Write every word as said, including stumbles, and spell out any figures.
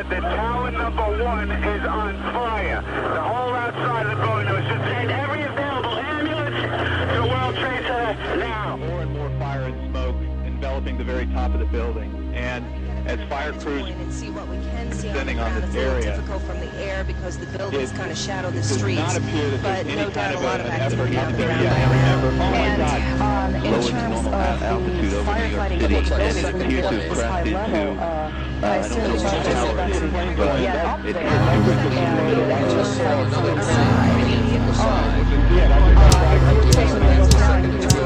said that tower number one is on fire. The whole outside of the building was just saying every available ambulance to World Trade Center now. More and more fire and smoke enveloping the very top of the building. And as fire crews and see what we can see descending on, on the this ground. It's area, difficult from the air because the buildings it, kind of shadow the it streets. does not appear that but there's no any doubt kind of a lot an of effort activity up on the there ground. yet. Remember, oh my And God. um, in Lowest terms normal of altitude the over New York firefighting City, capabilities and it of the appears to building have this high crashed level, into, uh, uh, I I don't assume know that what you tower it is, can but get up it, there it's and terrific. uh, just saw another side. Yeah, that's Uh, if you're taking a look down, you can